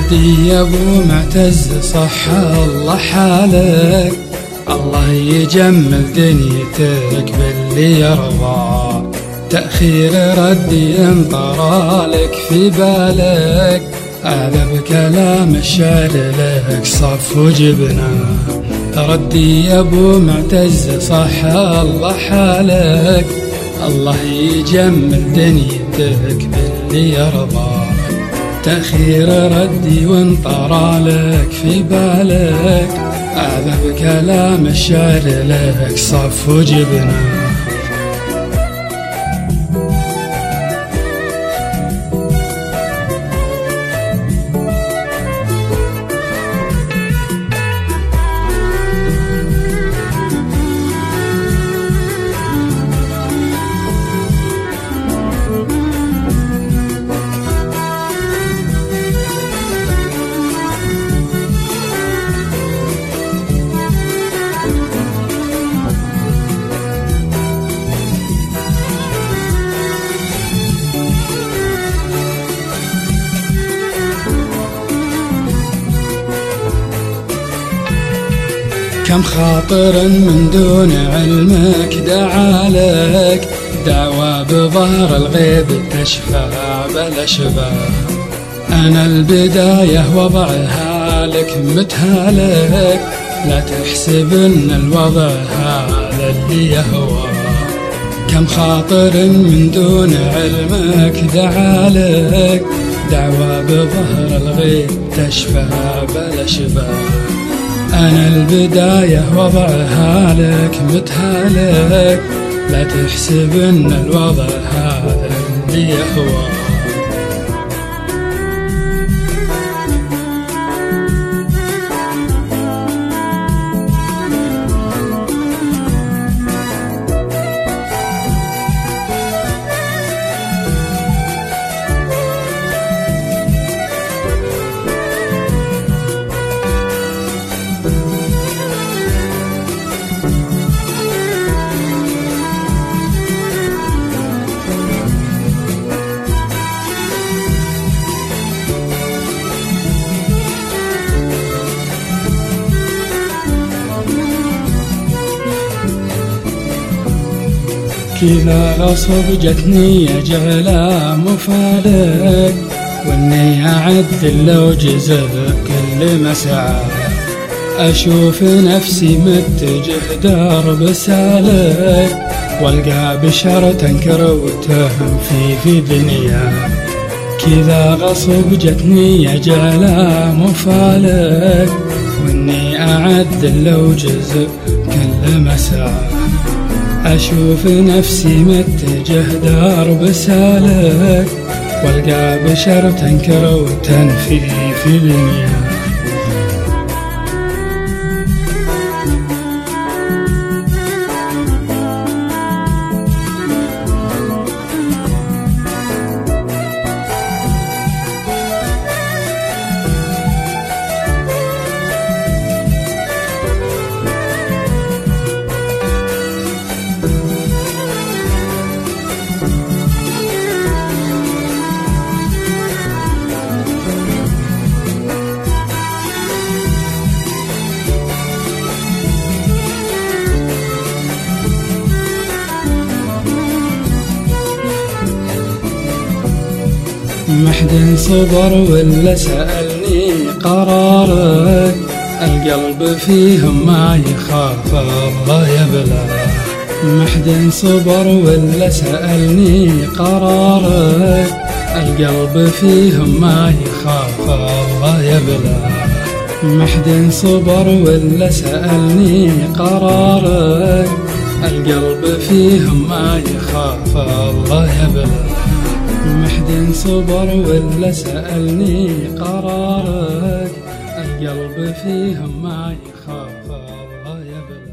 ردي يا ابو معتز صح الله حالك، الله يجمل دنيتك باللي يرضى. تأخير ردي انطرالك في بالك، أعلى بكلام الشعر لك صف وجبنا. ردي يا ابو معتز صح الله حالك، الله يجمل دنيتك باللي يرضى. تأخير ردي وانطرالك في بالك، أعلى بكلام الشعر لك صف وجبنا. كم خاطر من دون علمك دعالك، دعوى بظهر الغيب تشفع بلا شبه. أنا البداية وضعها لك متهالك، لا تحسب ان الوضع هذا اللي يهوى. كم خاطر من دون علمك دعالك، دعوى بظهر الغيب تشفع بلا شبه. أنا البداية وضعها لك متهالك، لا تحسب ان الوضع هذا اللي يهوى. كذا غصب جتني جعلها مفالك، واني اعدل لو جزء كل مسعى. اشوف نفسي متجه درب سالك، والقى بشر تنكر وتهم في دنيا. كذا غصب جتني جعلها مفالك، واني اعدل لو جزء كل مسعى. أشوف نفسي متجه درب سالك، والقى بشر تنكر وتنفي في دنيا. محد صبر ولا سألني قرارك، القلب فيهم ما يخاف الله يبلاه. محد صبر ولا سألني قرارك، القلب فيهم ما يخاف الله يبلاه. محد صبر ولا سألني قرارك، القلب فيهم ما يخاف الله يبلاه. محد صبر ولا سألني قرارك، القلب فيهم ما يخاف الله يبلاه.